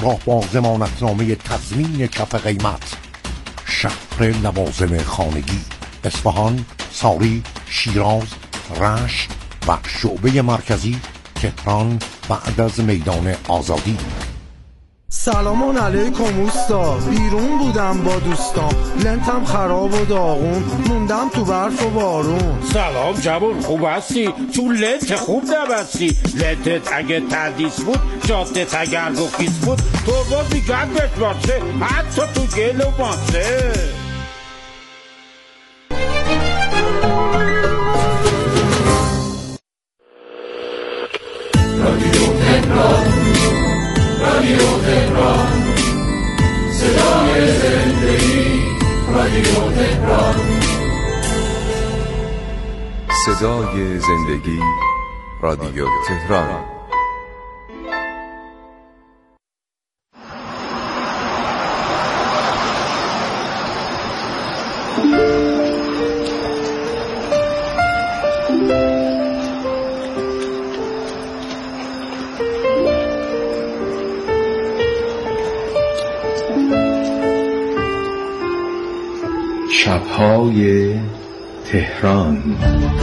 راه با ضمانتنامه تضمین کف قیمت. شهر لوازم خانگی، اصفهان، ساری، شیراز، رشت و شعبه مرکزی تهران بعد از میدان آزادی. سلام علیکم اوستا، بیرون بودم با دوستام، لنتم خراب و داغون، موندم تو برف و بارون. سلام جوون، خوب هستی؟ چون لنت خوب نبستی. لنتت اگه تردیس بود، جادت اگر گفیس بود، تو بازی گردت باشه حتی تو گل و ماسه. رادیو تهران، رادیو تهران، صدای زندگی. رادیو تهران، صدای زندگی. رادیو تهران. شب‌های تهران.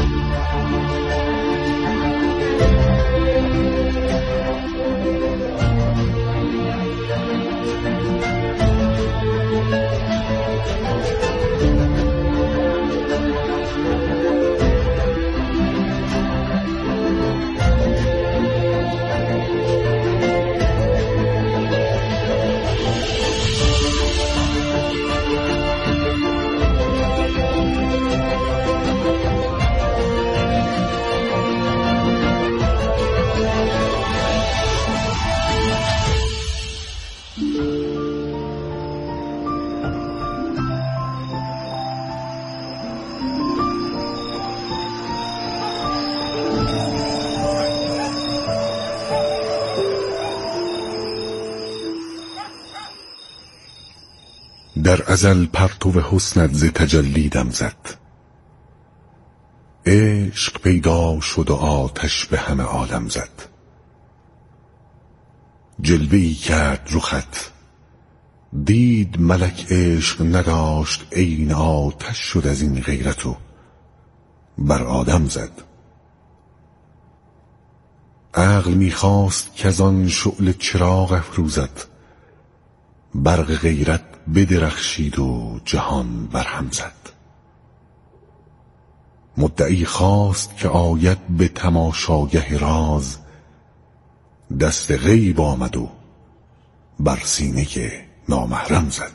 در ازل پرتو حسنت ز تجلی دم زد، عشق پیدا شد و آتش به همه عالم زد. جلوه‌ای کرد رخت، دید ملک عشق نداشت عین آتش شد از این غیرت و بر آدم زد. عقل میخواست که از آن شعله چراغ افروزد، برق غیرت بدرخشید و جهان برهم زد. مدعی خواست که آید به تماشاگه راز، دست غیب آمد و بر سینه نامحرم زد.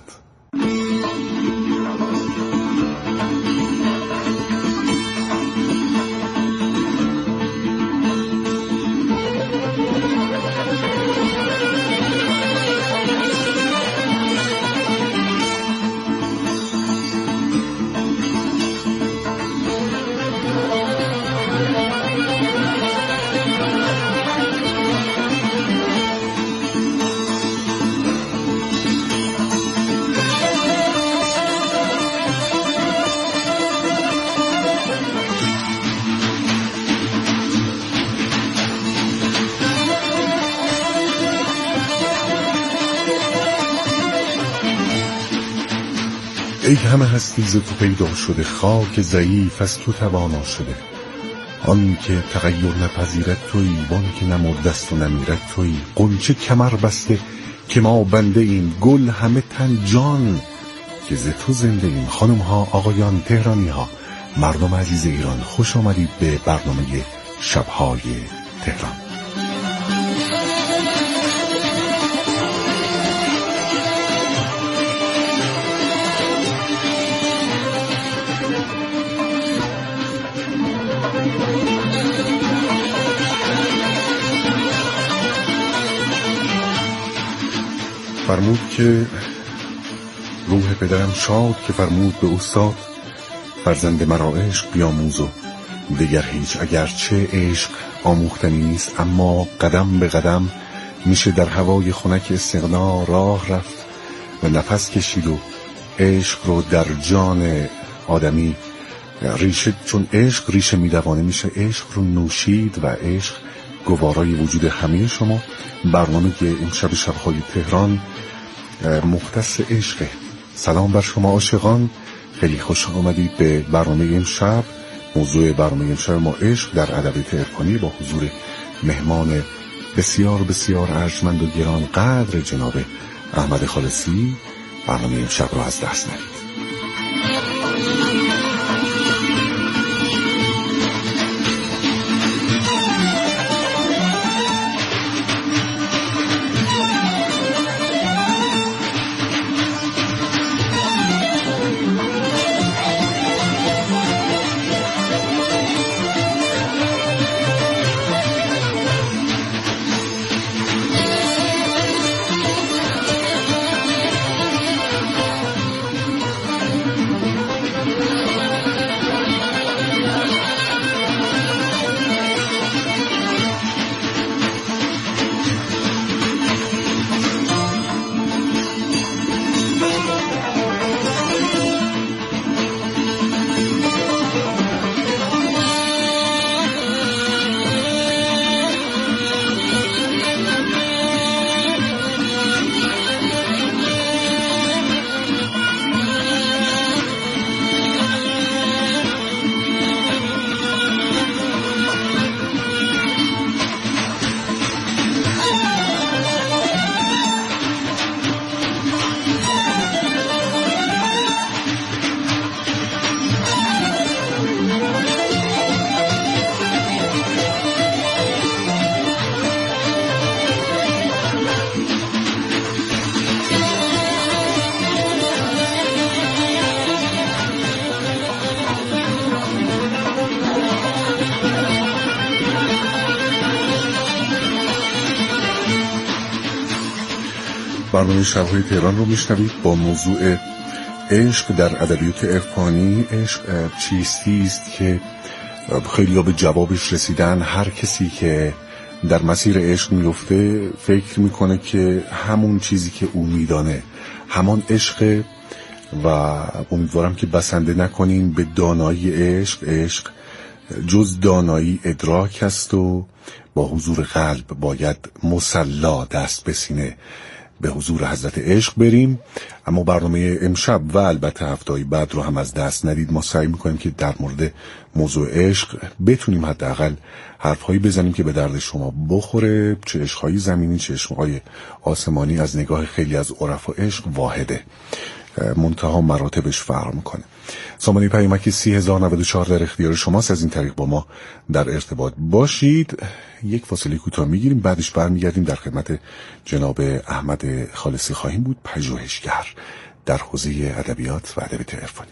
ای همه هستی ز تو پیدا شده، خاک ضعیف از تو توانا شده. آن که تغییر نپذیرد تویی، وان که نمرده است و نمیرد تویی. غنچه کمر بسته که ما بنده ایم، گل همه تن جان که ز تو زنده ایم. خانم ها، آقایان، تهرانی ها، مردم عزیز ایران، خوش آمدید به برنامه شب‌های تهران. فرمود که روح پدرم شاد که فرمود به استاد، فرزند مرا عشق بیاموز و دیگر هیچ. اگرچه عشق آموختنی نیست، اما قدم به قدم میشه در هوای خنک استغنا راه رفت و نفس کشید و عشق رو در جان آدمی ریشه، چون عشق ریشه میدوانه، میشه عشق رو نوشید و عشق گوارای وجود همه شما. برنامه امشب شب‌های تهران مختص عشق. سلام بر شما عاشقان، خیلی خوش آمدید به برنامه امشب. موضوع برنامه امشب ما عشق در ادبیات عرفانی با حضور مهمان بسیار بسیار ارجمند و گران قدر جناب احمد خالصی. برنامه امشب رو از دست ندید. برنامه شب‌های تهران رو میشنوید با موضوع عشق در ادبیات عرفانی. عشق چیستی است که خیلی ها به جوابش رسیدن. هر کسی که در مسیر عشق میفته فکر میکنه که همون چیزی که او میدانه همان عشق و امیدوارم که بسنده نکنیم به دانایی عشق. عشق جز دانایی ادراک است و با حضور قلب باید مصلا دست به سینه به حضور حضرت عشق بریم. اما برنامه امشب و البته هفته‌های بعد رو هم از دست ندید. ما سعی میکنیم که در مورد موضوع عشق بتونیم حداقل حرفهایی بزنیم که به درد شما بخوره. چه عشقهای زمینی چه عشقهای آسمانی، از نگاه خیلی از عرفا عشق واحده، منتها مراتبش فرق میکنه. سامانه پیامکی 30,094 در اختیار شماست. از این طریق با ما در ارتباط باشید. یک فاصله کوتاه میگیریم، بعدش برمیگردیم در خدمت جناب احمد خالصی خواهیم بود، پژوهشگر در حوزه ادبیات و ادبیات عرفانی.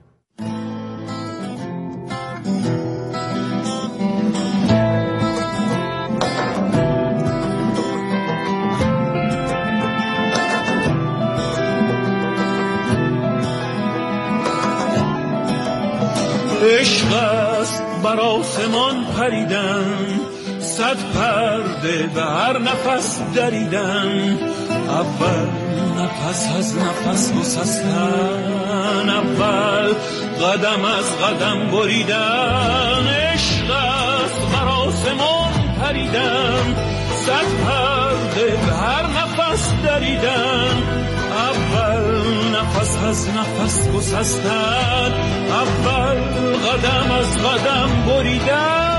عشق است بر آسمان پریدن، صد پرده به هر نفس دریدن، اول نفس از نفس گسستن، اول قدم از قدم بریدن. عشق است بر آسمان پریدن، صد پرده به هر نفس دریدن، اول نفس از نفس گسستن، اول قدم از قدم بریدن.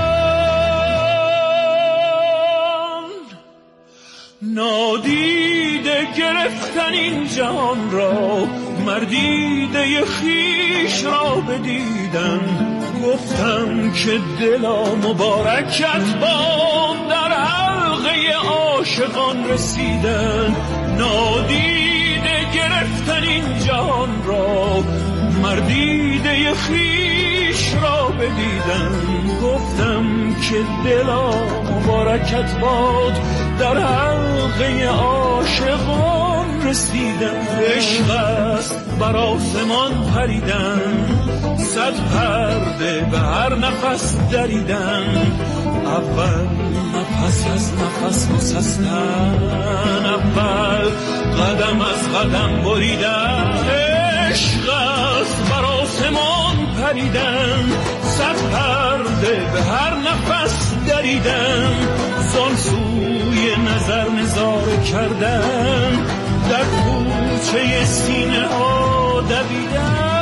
نادیده گرفتن این جهان را، مردیده خیش را بدیدن، گفتم که دلا مبارکت باد در حلقه عاشقان رسیدن. نادیده گرفتن این جهان را، مردیده خیش را بدیدن، گفتم که دلا مبارکت باد در حلقه عاشقان رسیدن. عشق است بر آسمان پریدن، صد پرده به هر نفس دریدن، اول نفس از نفس گسستن، اول قدم از قدم بریدن. عشق است بر آسمان پریدن، صد پرده به هر نفس دریدن، زان سوی نظر نظاره کردن، در کوچه سینه ها دویدن.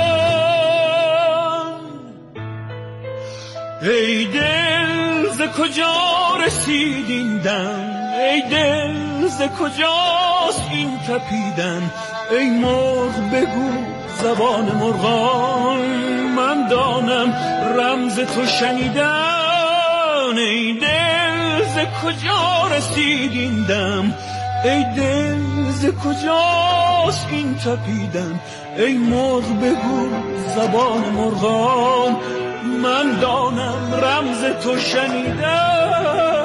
ای دل ز کجا رسید این دم، ای دل ز کجاست این تپیدن. ای مرغ بگو زبان مرغان، من دانم رمز تو شنیدن. ای دل ز کجا رسید این دم، ای دل ز کجاست این تپیدن. ای مرغ بگو زبان مرغان، من دانم رمز تو شنیدن.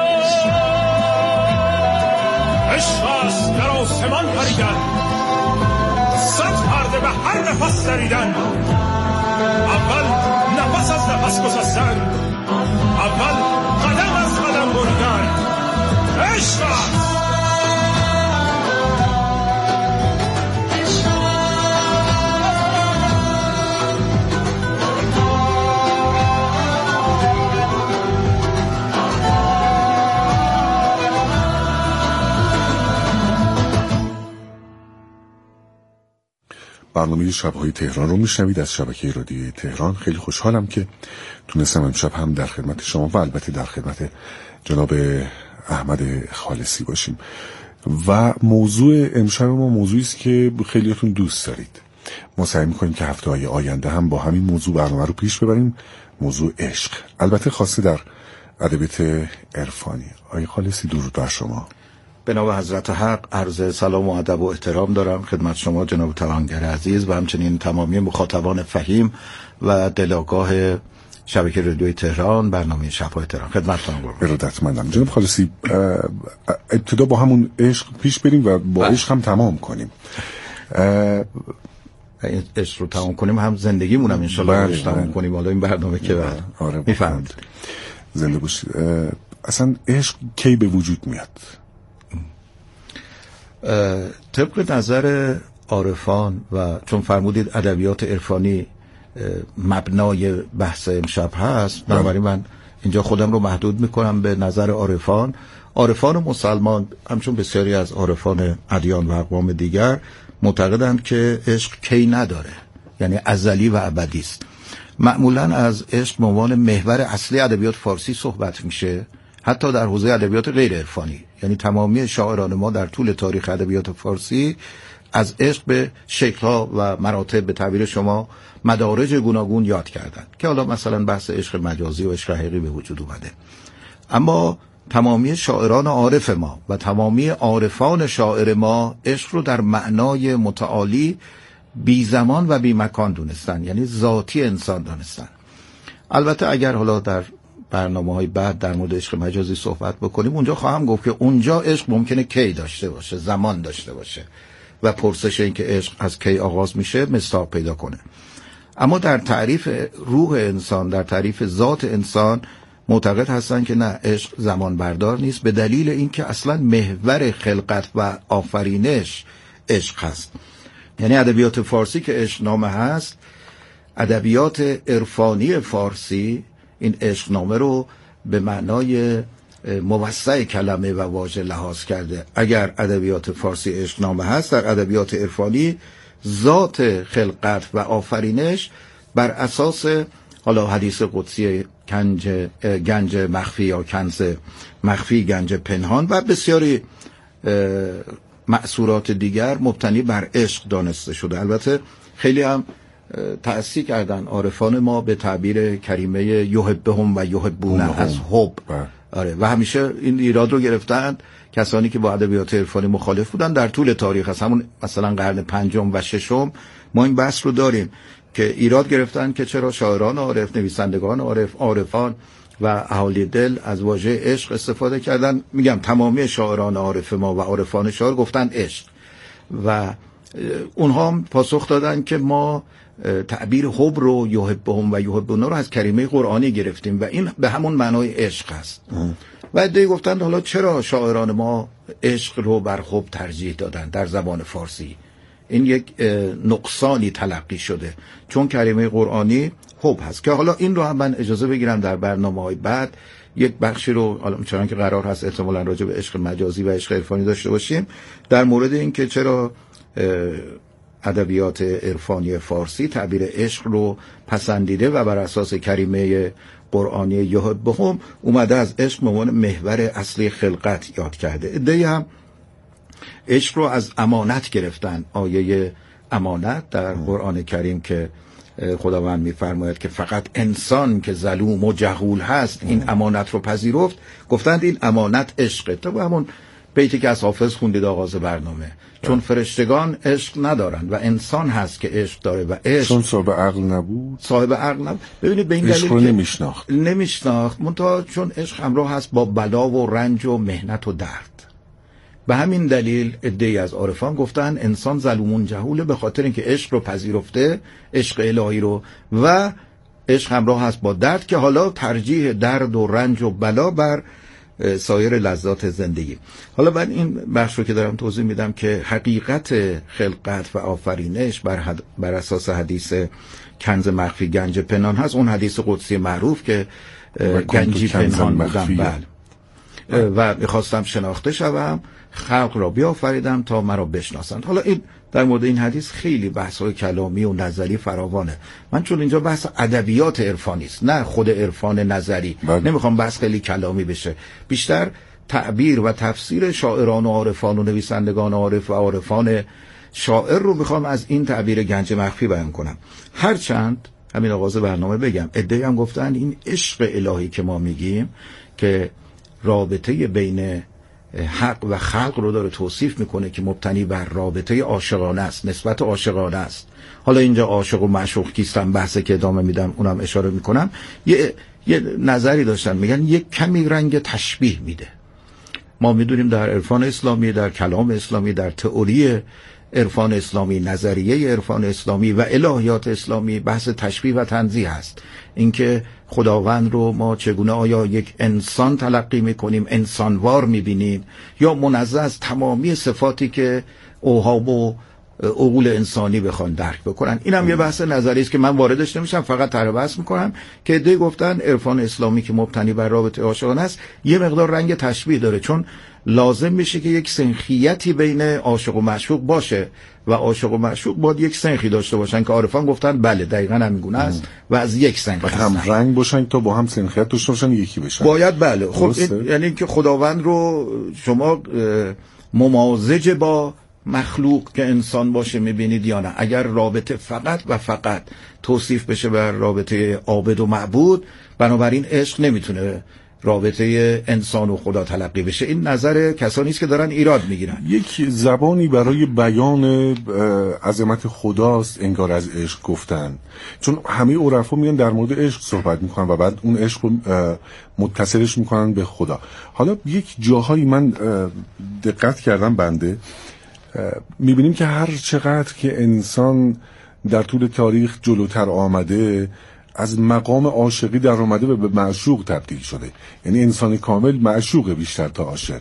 عشق است در آسمان پریدن، صد پرده به هر نفس دریدن. اول نفس از نفس گسستن، اول قدم از قدم بریدن. عشق است. برنامه شب‌های تهران رو میشنوید از شبکه رادیوی تهران. خیلی خوشحالم که تونستم امشب هم در خدمت شما و البته در خدمت جناب احمد خالصی باشیم. و موضوع امشب ما موضوعی است که خیلیاتون دوست دارید. ما سعی می‌کنیم که هفته‌های آینده هم با همین موضوع برنامه رو پیش ببریم. موضوع عشق، البته خاصه در ادبیات عرفانی. آقای خالصی درود بر شما. به نام حضرت حق عرض سلام و ادب و احترام دارم خدمت شما جناب توانگر عزیز و همچنین تمامی مخاطبان فهیم و دلاگاه شبکه رادیوی تهران، برنامه شب‌های تهران. خدمتتون ارادتمندم. جناب خالصی، ابتدا با همون عشق پیش بریم و با عشق هم تمام کنیم. این عشق رو تمام کنیم هم زندگیمون هم انشالله تمام کنیم. حالا این برنامه که میفهمید. زنده باشید. اصلا عشق کی به وجود میاد؟ طبق نظر عارفان و چون فرمودید ادبیات عرفانی مبنای بحث امشب هست، بنابراین من اینجا خودم رو محدود میکنم به نظر عارفان مسلمان، همچون بسیاری از عارفان ادیان و اقوام دیگر معتقدند که عشق کی نداره، یعنی ازلی و ابدی است. معمولا از عشق به عنوان محور اصلی ادبیات فارسی صحبت میشه، حتی در حوزه ادبیات غیر عرفانی. یعنی تمامی شاعران ما در طول تاریخ ادبیات فارسی از عشق به شکل‌ها و مراتب، به تعبیر شما مدارج گوناگون یاد کردند که حالا مثلا بحث عشق مجازی و عشق حقیقی به وجود اومده. اما تمامی شاعران عارف ما و تمامی عارفان شاعر ما عشق رو در معنای متعالی بی زمان و بی مکان دونستن، یعنی ذاتی انسان دونستن. البته اگر حالا در برنامه‌های بعد در مورد عشق مجازی صحبت بکنیم، اونجا خواهم گفت که اونجا عشق ممکنه کی داشته باشه، زمان داشته باشه و پرسش این که عشق از کی آغاز میشه مصداق پیدا کنه. اما در تعریف روح انسان، در تعریف ذات انسان معتقد هستن که نه، عشق زمان بردار نیست، به دلیل اینکه اصلا محور خلقت و آفرینش عشق هست. یعنی ادبیات فارسی که عشق نامه هست، ادبیات عرفانی فارسی این عشق نامه رو به معنای موسع کلمه و واژه لحاظ کرده. اگر ادبیات فارسی عشق نامه هست، در ادبیات عرفانی ذات خلقت و آفرینش بر اساس حالا حدیث قدسی گنج مخفی یا کنز مخفی، گنج پنهان و بسیاری مأثورات دیگر مبتنی بر عشق دانسته شده. البته خیلی هم تأسیس کردن عارفان ما به تعبیر کریمه یحبهم و یحبونه از حب. آره، و همیشه این ایراد رو گرفتن کسانی که با ادبیات عرفانی مخالف بودن در طول تاریخ، از همون مثلا قرن پنجم و ششم ما این بحث رو داریم که ایراد گرفتن که چرا شاعران عارف، نویسندگان عارف، عارفان و اهالی دل از واژه عشق استفاده کردن. میگم تمامی شاعران عارف ما و عارفان شاعر گفتن عشق و اونها هم پاسخ دادن که ما تعبیر حب رو، یحبهم و یحبونه رو از کریمه قرآنی گرفتیم و این به همون معنای عشق است. و عده‌ای گفتند حالا چرا شاعران ما عشق رو بر حب ترجیح دادن در زبان فارسی؟ این یک نقصانی تلقی شده چون کریمه قرآنی حب هست، که حالا این رو هم من اجازه بگیرم در برنامه‌های بعد یک بخشی رو حالا چون که قرار هست احتمالاً راجع به عشق مجازی و عشق عرفانی داشته باشیم، در مورد این که چرا ادبیات عرفانی فارسی تعبیر عشق رو پسندیده و بر اساس کریمه قرآنی یحبهم اومده از عشق به عنوان محور اصلی خلقت یاد کرده. عده‌ای هم عشق رو از امانت گرفتن. آیه امانت در قرآن کریم که خداوند می‌فرماید که فقط انسان که ظلوم و جهول هست این امانت رو پذیرفت، گفتند این امانت عشقه. تو همون بیتی که از حافظ خوندید آغاز برنامه، چون فرشتگان عشق ندارن و انسان هست که عشق داره و عشق چون صاحب عقل نبود. ببینید به این دلیل که نمیشناخت منتها چون عشق همراه هست با بلا و رنج و محنت و درد. به همین دلیل عده‌ای از عارفان گفتن انسان ظلومون جهوله، به خاطر اینکه عشق رو پذیرفته، عشق الهی رو، و عشق همراه هست با درد که حالا ترجیح درد و رنج و بلا بر سایر لذات زندگی. حالا من این بخش رو که دارم توضیح میدم که حقیقت خلقت و آفرینش بر اساس حدیث کنز مخفی گنج پنهان هست، اون حدیث قدسی معروف که گنجی پنهان بودم و میخواستم شناخته شوم، خلق را بیافریدم تا مرا بشناسند. حالا این در مورد این حدیث خیلی بحث‌های کلامی و نظری فراوانه. من چون اینجا بحث ادبیات عرفانی است، نه خود عرفان نظری، نمیخوام بحث خیلی کلامی بشه، بیشتر تعبیر و تفسیر شاعران و عارفان و نویسندگان عارف و عارفان شاعر رو میخوام از این تعبیر گنج مخفی بیان کنم. هرچند همین آغاز برنامه بگم عده‌ای هم گفتن این عشق الهی که ما میگیم که رابطه بین حق و خلق رو داره توصیف میکنه که مبتنی بر رابطه عاشقانه است، نسبت عاشقانه است. حالا اینجا عاشق و معشوق کیستن بحثه که ادامه میدم اونم اشاره میکنم. یه نظری داشتن میگن یک کمی رنگ تشبیه میده. ما میدونیم در عرفان اسلامی، در کلام اسلامی، در تئوری عرفان اسلامی، نظریه عرفان اسلامی و الهیات اسلامی بحث تشبیه و تنزیه هست. اینکه خداوند رو ما چگونه آیا یک انسان تلقی میکنیم، انسانوار میبینیم، یا منزه از تمامی صفاتی که اوهام و عقول انسانی بخوان درک بکنن. اینم یه بحث نظری است که من واردش نمیشم، فقط طرح بحث میکنم که عده‌ای گفتن عرفان اسلامی که مبتنی بر رابطه عاشقانه است یه مقدار رنگ تشبیه داره، چون لازم میشه که یک سنخیتی بین عاشق و معشوق باشه و عاشق و معشوق باید یک سنخی داشته باشن که عارفان گفتن بله دقیقاً همینگونه است و از یک سنخ هم رنگ باشن تا با هم سنخیت داشته باشن یکی بشن. باید بله. خب یعنی که خداوند رو شما ممازج با مخلوق که انسان باشه میبینید یا نه؟ اگر رابطه فقط و فقط توصیف بشه بر رابطه عابد و معبود، بنابراین عشق نمیتونه رابطه انسان و خدا تلقی بشه. این نظر کسانی است که دارن ایراد میگیرن. یک زبانی برای بیان عظمت خداست انگار از عشق گفتن، چون همه عرفا میان در مورد عشق صحبت میکنن و بعد اون عشق رو متصلش میکنن به خدا. حالا یک جاهایی من دقت کردم بنده میبینیم که هر چقدر که انسان در طول تاریخ جلوتر آمده از مقام عاشقی در اومده و به معشوق تبدیل شده. یعنی انسان کامل معشوق بیشتر تا عاشق.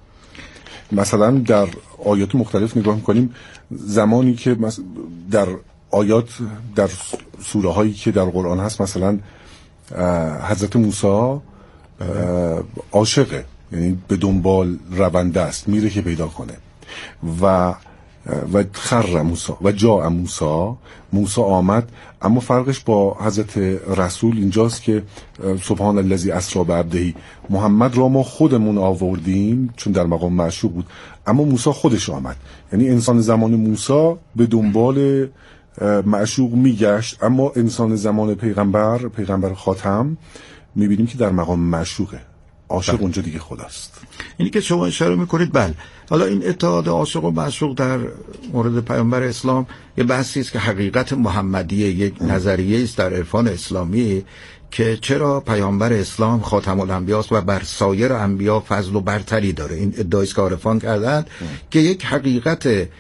مثلا در آیات مختلف نگاه میکنیم، زمانی که در آیات در سوره هایی که در قرآن هست مثلا حضرت موسی عاشقه، یعنی به دنبال رونده است، میره که پیدا کنه و خر موسی و جاء موسی آمد. اما فرقش با حضرت رسول اینجاست که سبحان الذی اسری بعبده، محمد را ما خودمون آوردیم چون در مقام معشوق بود، اما موسی خودش آمد. یعنی انسان زمان موسی به دنبال معشوق میگشت، اما انسان زمان پیغمبر خاتم میبینیم که در مقام معشوقه. عاشق اونجا دیگه خداست. اینی که شما اشاره میکنید بله. حالا این اتحاد عاشق و معشوق در مورد پیامبر اسلام یه بحثی است که حقیقت محمدیه، یک نظریه است در عرفان اسلامی که چرا پیامبر اسلام خاتم الانبیاء است و بر سایر انبیا فضل و برتری داره. این ادعایی است که عارفان کردند که یک حقیقت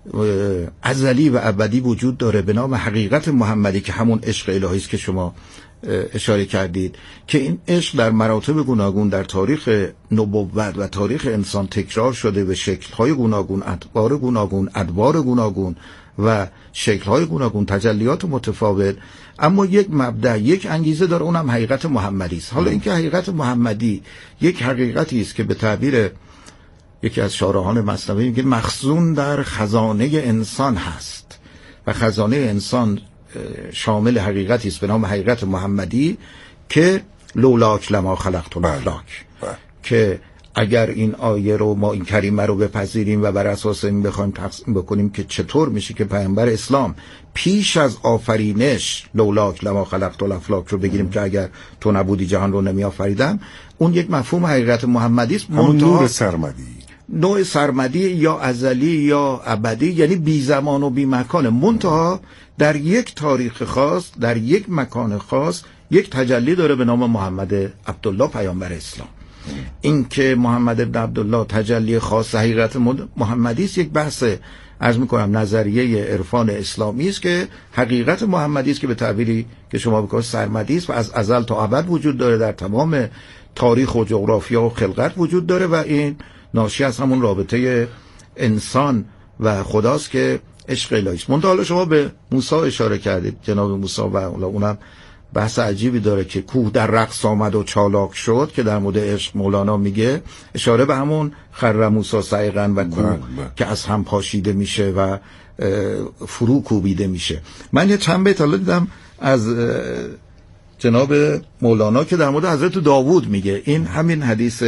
ازلی و ابدی وجود داره به نام حقیقت محمدی که همون عشق الهی است که شما اشاره کردید، که این عشق در مراتب گوناگون در تاریخ نبوت و تاریخ انسان تکرار شده به شکل‌های گوناگون، اطوار گوناگون، ادوار گوناگون و شکل‌های گوناگون، تجلیات متفاوت، اما یک مبدأ، یک انگیزه داره، اونم حقیقت محمدی است. حالا اینکه حقیقت محمدی یک حقیقتی است که به تعبیر یکی از شارحان مثنوی میگه مخزون در خزانه انسان هست و خزانه انسان شامل حقیقتی است به نام حقیقت محمدی که لولاک لما خلقت الافلاک، که اگر این آیه رو ما این کریمه رو بپذیریم و بر اساس این بخوایم تقسیم بکنیم که چطور میشه که پیامبر اسلام پیش از آفرینش لولاک لما خلقت الافلاک رو بگیریم که اگر تو نبودی جهان رو نمی آفریدم، اون یک مفهوم حقیقت محمدی است. همون نور سرمدی، نوع سرمدی یا ازلی یا ابدی، یعنی بی زمان و بی مکان، منتها در یک تاریخ خاص، در یک مکان خاص یک تجلی داره به نام محمد عبدالله پیامبر اسلام. این که محمد ابن عبدالله تجلی خاص حقیقت محمدی است یک بحث عرض میکنم نظریه عرفان اسلامی است که حقیقت محمدی است که به تعبیری که شما بکنید سرمدی است و از ازل تا ابد وجود داره، در تمام تاریخ و جغرافیا و خلقت وجود داره و این ناشی از همون رابطه انسان و خداست که عشق الهی است. منتها حالا شما به موسی اشاره کردید، جناب موسی، و اونم بحث عجیبی داره که کوه در رقص آمد و چالاک شد، که در مورد عشق مولانا میگه اشاره به همون خر موسی صعقا و کوه که از هم پاشیده میشه و فرو کوبیده میشه. من یه چند بیت حالا دیدم از جناب مولانا که در مورد حضرت داوود میگه، این همین حدیث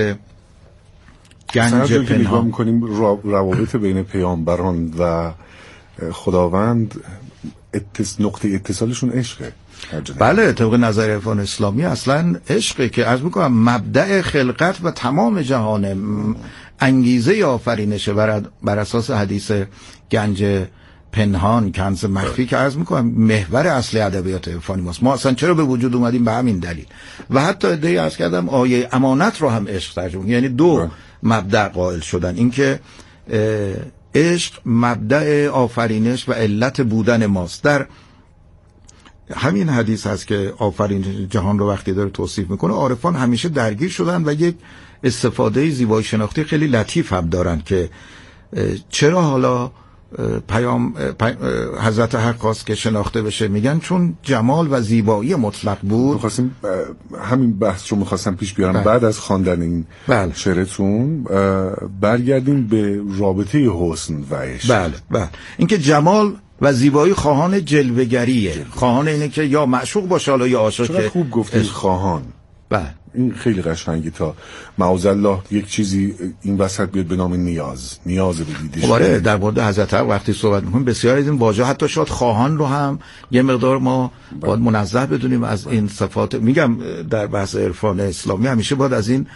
گنج پنهان میکنیم روابط بین پیامبران و خداوند نقطه اتصالشون عشقه. بله، طبق نظر عرفان اسلامی اصلا عشقه که عرض میکنم مبدأ خلقت و تمام جهان، انگیزه آفرینشه بر اساس حدیث گنج پنهان، کنز مخفی که عرض میکنم محور اصلی ادبیات عرفانی ماست. ما اصلا چرا به وجود اومدیم؟ به همین دلیل. و حتی ادعای عرض کردم آیه امانت رو هم عشق ترجمه، یعنی دو مبدأ قائل شدن، اینکه عشق مبدأ آفرینش و علت بودن ماست. در همین حدیث هست که آفرین جهان رو وقتی داره توصیف میکنه، عارفان همیشه درگیر شدن و یک استفاده زیبایی شناختی خیلی لطیف هم دارن که چرا حالا حضرت حق خواست که شناخته بشه. میگن چون جمال و زیبایی مطلق بود. می‌خواستیم همین بحث رو می‌خواستم پیش بیارم. بعد از خواندن این شعرتون برگردیم به رابطه حسن و عشق. بله. اینکه جمال و زیبایی خواهان جلوه‌گریه، خواهان اینه که یا معشوق باشه حالا یا عاشق. چقدر خوب گفتید خواهان. بله، این خیلی قشنگی. تا معاذالله یک چیزی این وسط بیاد به نام نیاز به دیدش. آره، در مورد حضرت حق وقتی صحبت می‌کنیم بسیار از این واژه حتی شاید خواهان رو هم یه مقدار ما باید منزه بدونیم از این صفات. میگم در بحث عرفان اسلامی همیشه باید از این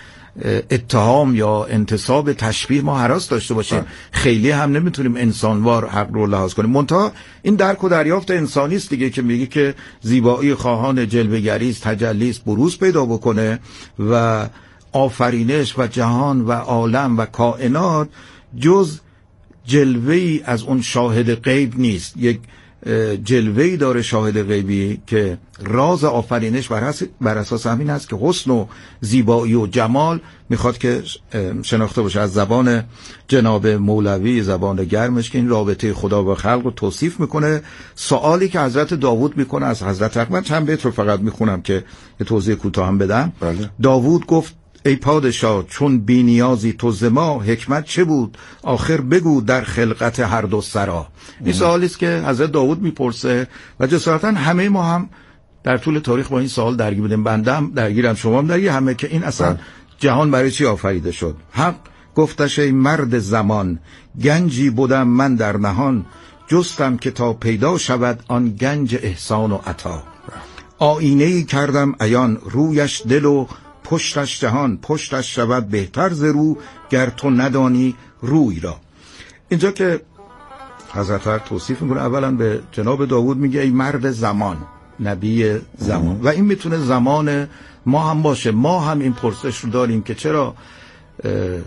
اتهام یا انتساب تشبیه ما هراس داشته باشیم. خیلی هم نمیتونیم انسانوار حق رو لحاظ کنیم. منتها این درک و دریافت انسانی است دیگه که میگه که زیبایی خواهان جلوه‌گری است، تجلی است، بروز پیدا بکنه و آفرینش و جهان و عالم و کائنات جز جلوه‌ای از اون شاهد غیب نیست. یک جلوه‌ای داره شاهد غیبی که راز آفرینش بر اساس همین است که حسن و زیبایی و جمال میخواد که شناخته باشه. از زبان جناب مولوی، زبان گرمش، که این رابطه خدا و خلق رو توصیف میکنه. سوالی که حضرت داوود میکنه از حضرت حق، من چند بیت رو فقط میخونم که یه توضیح کوتاه هم بدم. داوود گفت ای پادشاه چون بی نیازی تو ز ما، حکمت چه بود آخر بگو در خلقت هر دو سرا. این سوالی است که حضرت داوود میپرسه و جسارتا همه ما هم در طول تاریخ با این سوال درگیر بودیم. بنده هم درگیرم، شما هم درگیر، همه، که این اصلا جهان برای چی آفریده شد. حق گفتش ای مرد زمان، گنجی بودم من در نهان، جستم که تا پیدا شود آن گنج احسان و عطا. آینه‌ای کردم عیان، رویش دل و پشتش جهان، پشتش شود بهتر ز رو گر تو ندانی روی را. اینجا که حضرت حق توصیف میکنه، اولا به جناب داوود میگه ای مرد زمان، نبی زمان، و این میتونه زمان ما هم باشه. ما هم این پرسش رو داریم که چرا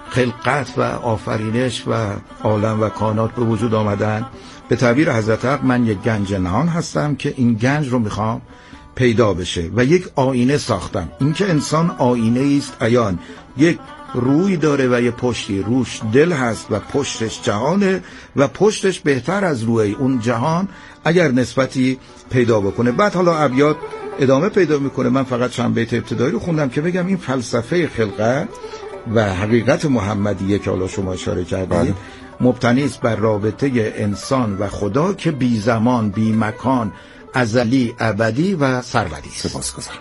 خلقت و آفرینش و عالم و کائنات به وجود آمدن. به تعبیر حضرت حق من یک گنج نهان هستم که این گنج رو میخوام پیدا بشه و یک آینه ساختم. این که انسان آینه است عیان، یک روی داره و یه پشتی، روش دل هست و پشتش جهانه و پشتش بهتر از روی اون جهان اگر نسبتی پیدا بکنه. بعد حالا ابیات ادامه پیدا میکنه. من فقط چند بیت ابتدایی رو خوندم که بگم این فلسفه خلقت و حقیقت محمدیه که حالا شما اشاره کردید مبتنی است بر رابطه انسان و خدا که بی زمان، بی مکان، ازلی، ابدی و سرمدی است. سپاسگزارم.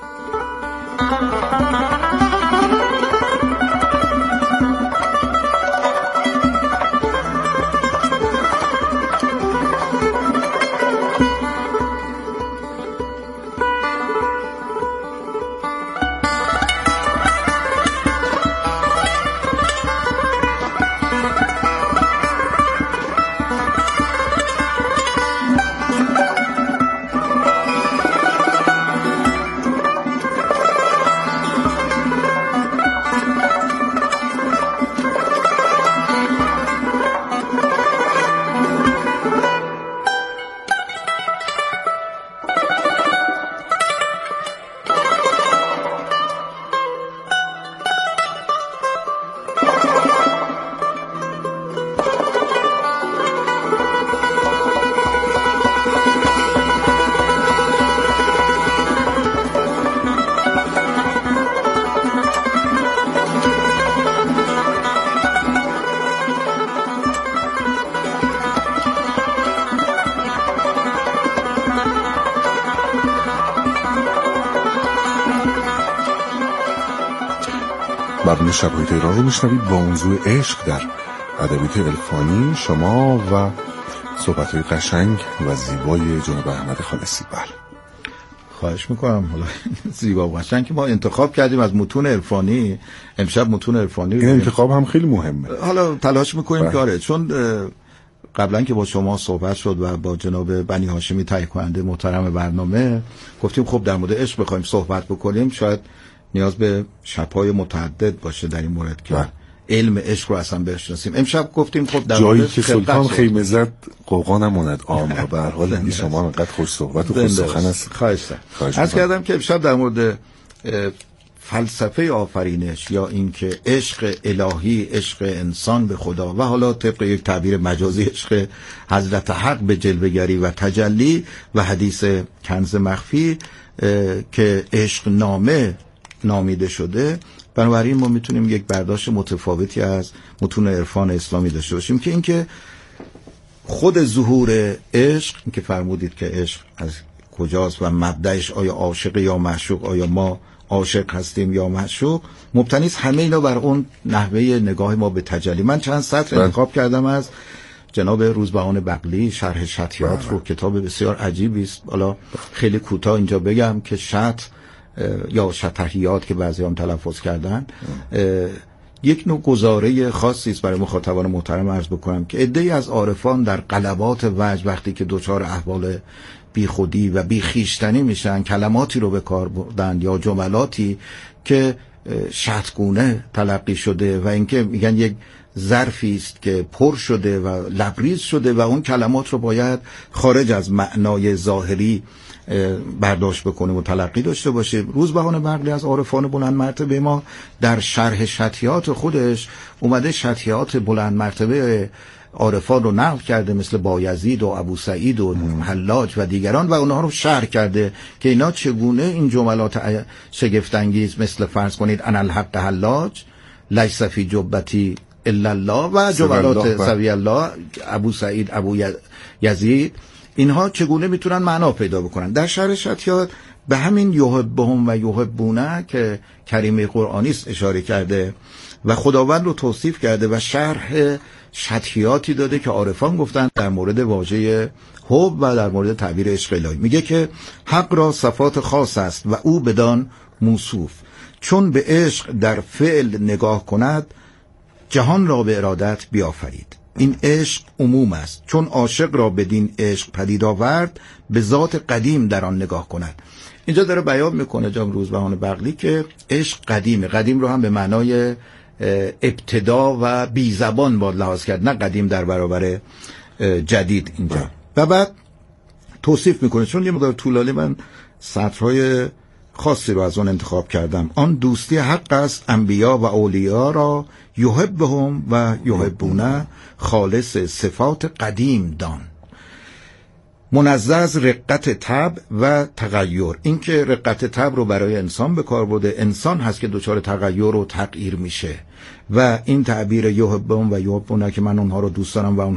برنامه شب‌های تهران رو میشنوید با موضوع عشق در ادبیات عرفانی. شما و صحبت‌های قشنگ و زیبای جناب احمد خالصی. بله خواهش میکنم. حالا زیبا و قشنگ که ما انتخاب کردیم از متون عرفانی، امشب متون عرفانی این انتخاب هم خیلی مهمه. حالا تلاش میکنیم کاره، چون قبلا که با شما صحبت شد و با جناب بنی هاشمی تهیه کننده محترم برنامه گفتیم خب در مورد عشق بخوایم صحبت بکنیم شاید نیاز به شب‌های متعدد باشه در این مورد که علم عشق رو اصلا بشناسیم. امشب گفتیم خب در جایی که سلطان خیمه زد قوقا نموند آما. به هر حال این شما انقدر خوش صحبت و خوش سخن است. خواهش عرض کردم که امشب در مورد فلسفه آفرینش یا اینکه عشق الهی، عشق انسان به خدا و حالا طبق یک تعبیر مجازی عشق حضرت حق به جلوه‌گری و تجلی و حدیث کنز مخفی که عشق نامه نامیده شده، بنابراین ما میتونیم یک برداشت متفاوتی از متون عرفان اسلامی داشته باشیم که اینکه خود ظهور عشق، اینکه فرمودید که عشق از کجاست و مبدأش آیا عاشق یا معشوق، آیا ما عاشق هستیم یا معشوق، مبتنی است همه اینا بر اون نحوه نگاه ما به تجلی. من چند سطر انتخاب کردم از جناب روزبهان بقلی، شرح شطحیات رو، کتاب بسیار عجیبی است. حالا خیلی کوتاه اینجا بگم که شطح یا شطحیات که بعضی هم تلفظ کردن یک نوع گزاره خاصی است برای مخاطبان محترم عرض بکنم که عده‌ای از عارفان در قلبات وجد وقتی که دچار احوال بی خودی و بی خویشتنی میشن کلماتی رو به کار بردن یا جملاتی که شطحگونه تلقی شده و اینکه میگن یک ظرفی است که پر شده و لبریز شده و اون کلمات رو باید خارج از معنای ظاهری برداشت بکنه و تلقی داشته باشه. روزبهان بقلی از عارفان بلند مرتبه ما در شرح شطحیات خودش اومده شطحیات بلند مرتبه عارفان رو نقل کرده، مثل بایزید و ابو سعید و حلاج و دیگران، و اونها رو شرح کرده که اینا چگونه این جملات شگفت انگیز مثل فرض کنید انا الحق حلاج لیس فی جبتی الا الله و جملات سوی الله ابو سعید ابو یزید، اینها چگونه میتونن معنا پیدا بکنن. در شرح شطحیات به همین یحبهم و یحبونه که کریمه قرآنی است اشاره کرده و خداوند رو توصیف کرده و شرح شطحیاتی داده که عارفان گفتن در مورد واژه حب و در مورد تعبیر عشق الهی. میگه که حق را صفات خاص است و او بدان موصوف، چون به عشق در فعل نگاه کند جهان را به ارادت بیافرید. این عشق عموم است، چون عاشق را بدین عشق پدید آورد به ذات قدیم در آن نگاه کند. اینجا داره بیان میکنه جناب روزبهان بقلی که عشق قدیمه. قدیم رو هم به معنای ابتدا و بی زبان باید لحاظ کرد، نه قدیم در برابر جدید اینجا. و بعد توصیف میکنه، چون یه مقدار طولانی من سطرهای خاصی رو از اون انتخاب کردم. آن دوستی حق است انبیا و اولیاء را، یحبهم و یحبونه، خالص صفات قدیم دان، منزه از رقت طبع و تغییر. این که رقت طبع رو برای انسان به کار برده، انسان هست که دچار تغییر و تغییر میشه و این تعبیر یحبهم و یحبونه که من اونها رو دوست دارم و